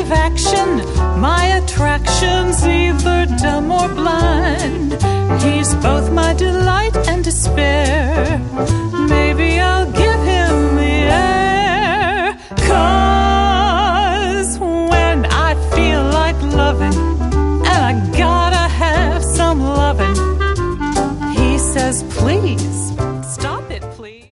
of action. My attraction's either dumb or blind. He's both my